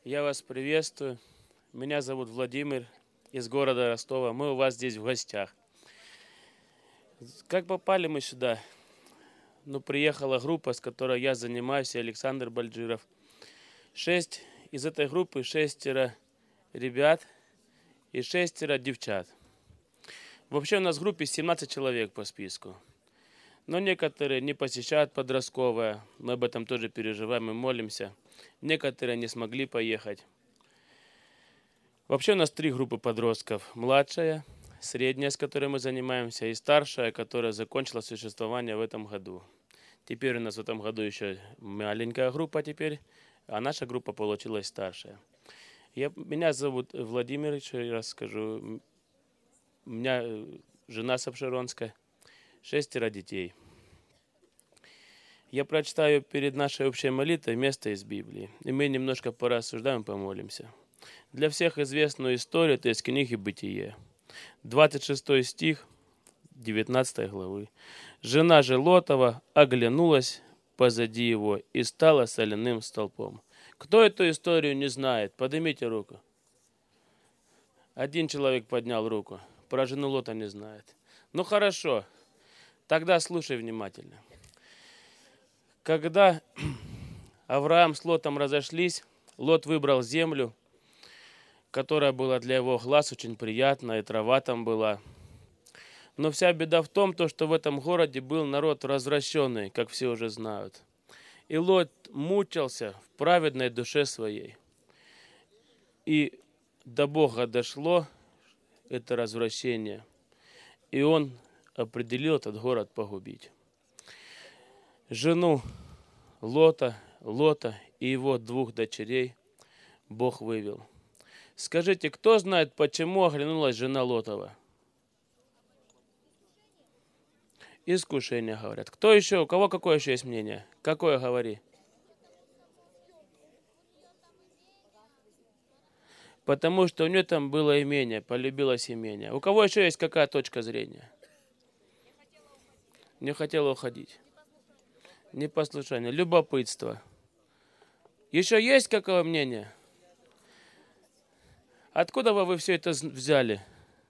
Я вас приветствую. Меня зовут Владимир из города Ростова. Мы у вас здесь в гостях. Как попали мы сюда? Приехала группа, с которой я занимаюсь, Александр Бальджиров. Из этой группы 6 ребят и 6 девчат. Вообще у нас в группе 17 человек по списку. Но некоторые не посещают подростковое. Мы об этом тоже переживаем и молимся. Некоторые не смогли поехать. Вообще у нас 3 группы подростков. Младшая, средняя, с которой мы занимаемся, и старшая, которая закончила существование в этом году. Теперь у нас в этом году еще маленькая группа теперь, а наша группа получилась старшая. Меня зовут Владимир, еще раз скажу. У меня жена Сапширонская, 6 детей. Я прочитаю перед нашей общей молитвой место из Библии, и мы немножко порассуждаем, помолимся. Для всех известную историю, это из книги «Бытие». 26 стих 19 главы. «Жена же Лотова оглянулась позади его и стала соляным столпом». Кто эту историю не знает? Поднимите руку. Один человек поднял руку. Про жену Лота не знает. Хорошо. Тогда слушай внимательно. Когда Авраам с Лотом разошлись, Лот выбрал землю, которая была для его глаз очень приятна, и трава там была. Но вся беда в том, что в этом городе был народ развращенный, как все уже знают. И Лот мучился в праведной душе своей. И до Бога дошло это развращение, и он определил этот город погубить. Жену Лота и его 2 дочерей Бог вывел. Скажите, кто знает, почему оглянулась жена Лотова? Искушение, говорят. Кто еще? У кого какое еще есть мнение? Какое говори? Потому что у нее там было имение, полюбилось имение. У кого еще есть какая точка зрения? Не хотела уходить. Непослушание, любопытство. Еще есть какое мнение? Откуда вы все это взяли?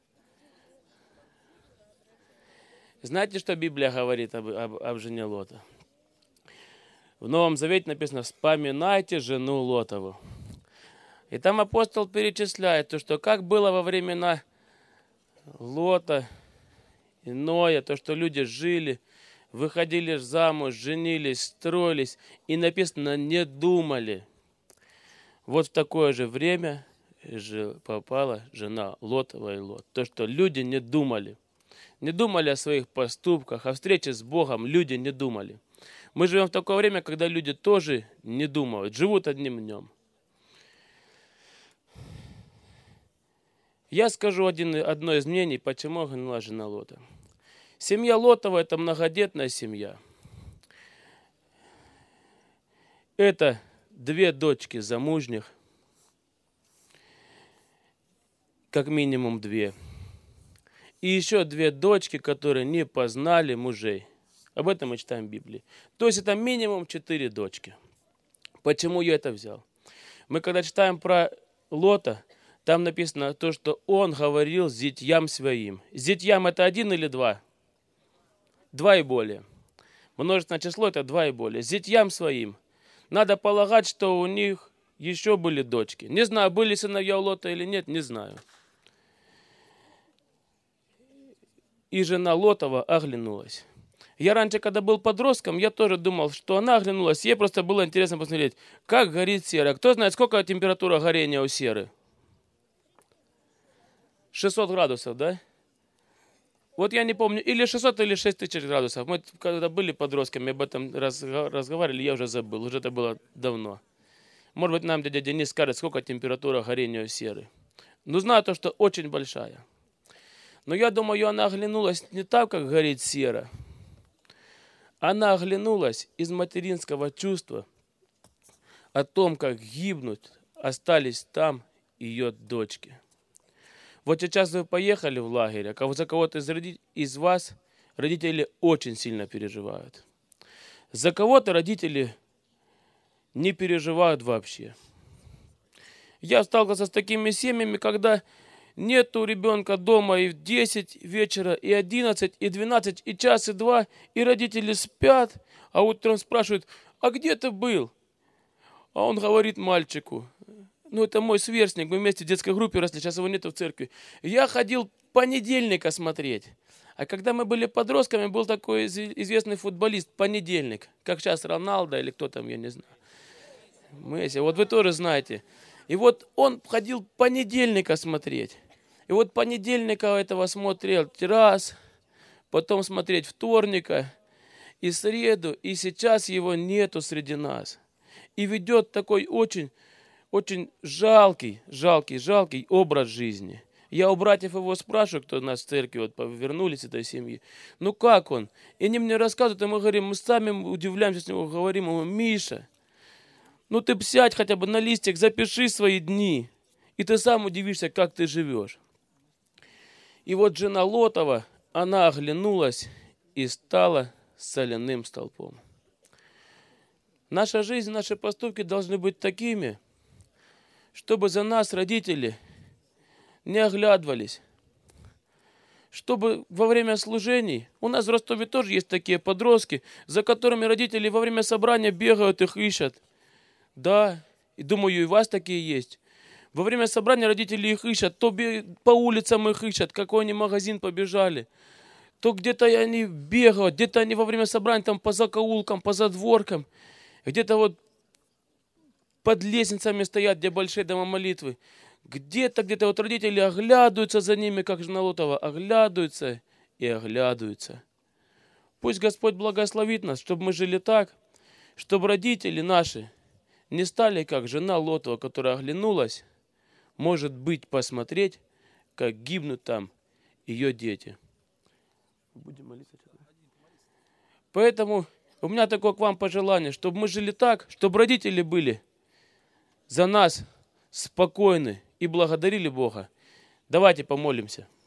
Знаете, что Библия говорит об жене Лота? В Новом Завете написано: «Вспоминайте жену Лотову». И там апостол перечисляет что как было во времена Лота и Ноя, что люди жили, выходили замуж, женились, строились, и написано, не думали. Вот в такое же время попала жена Лотова и Лот. Что люди не думали. Не думали о своих поступках, о встрече с Богом люди не думали. Мы живем в такое время, когда люди тоже не думают, живут одним днем. Я скажу одно из мнений, почему оглянула жена Лота. Семья Лотова – это многодетная семья. Это 2 дочки замужних, как минимум 2. И еще 2 дочки, которые не познали мужей. Об этом мы читаем в Библии. То есть это минимум 4 дочки. Почему я это взял? Мы когда читаем про Лота, там написано что он говорил с зятьям своим. Зятьям это 1 или 2? 2 и более. Множественное число это 2 и более. Зятьям своим. Надо полагать, что у них еще были дочки. Не знаю, были сыновья у Лота или нет, не знаю. И жена Лотова оглянулась. Я раньше, когда был подростком, я тоже думал, что она оглянулась. Ей просто было интересно посмотреть, как горит сера. Кто знает, сколько температура горения у серы? 600 градусов, да? Вот я не помню, или 600, или 6000 градусов. Мы когда были подростками, об этом разговаривали, я уже забыл. Уже это было давно. Может быть, нам дядя Денис скажет, сколько температура горения у серы. Но знаю что очень большая. Но я думаю, она оглянулась не так, как горит сера. Она оглянулась из материнского чувства о том, как гибнут, остались там ее дочки. Вот сейчас вы поехали в лагерь, а за кого-то из вас родители очень сильно переживают. За кого-то родители не переживают вообще. Я сталкивался с такими семьями, когда нету ребенка дома и в 10 вечера, и 11, и 12, и час, и 2, и родители спят, а утром спрашивают, а где ты был? А он говорит мальчику, ну это мой сверстник, мы вместе в детской группе росли, сейчас его нету в церкви. Я ходил понедельника смотреть. А когда мы были подростками, был такой известный футболист Понедельник, как сейчас Роналдо или кто там, я не знаю. Месси, вот вы тоже знаете. И вот он ходил понедельника смотреть. И вот понедельника этого смотрел раз, потом смотреть вторника и среду, и сейчас его нету среди нас. И ведет такой очень жалкий образ жизни. Я у братьев его спрашиваю, кто у нас в церкви, вот вернулись из этой семьи. Ну как он? И они мне рассказывают, и мы говорим, мы сами удивляемся с него, говорим ему, Миша, ну ты сядь хотя бы на листик, запиши свои дни, и ты сам удивишься, как ты живешь. И вот жена Лотова, она оглянулась и стала соляным столпом. Наша жизнь, наши поступки должны быть такими, чтобы за нас родители не оглядывались. Чтобы во время служений, у нас в Ростове тоже есть такие подростки, за которыми родители во время собрания бегают, их ищут. Да, и думаю, и у вас такие есть. Во время собрания родители их ищут, то по улицам их ищут, какой они магазин побежали. То где-то они бегают, где-то они во время собрания там по закоулкам, по задворкам, где-то вот под лестницами стоят, где большие дома молитвы. Где-то вот родители оглядываются за ними, как жена Лотова, оглядываются и оглядываются. Пусть Господь благословит нас, чтобы мы жили так, чтобы родители наши не стали, как жена Лотова, которая оглянулась, может быть, посмотреть, как гибнут там ее дети. Будем молиться. Поэтому у меня такое к вам пожелание, чтобы мы жили так, чтобы родители были за нас спокойны и благодарили Бога. Давайте помолимся.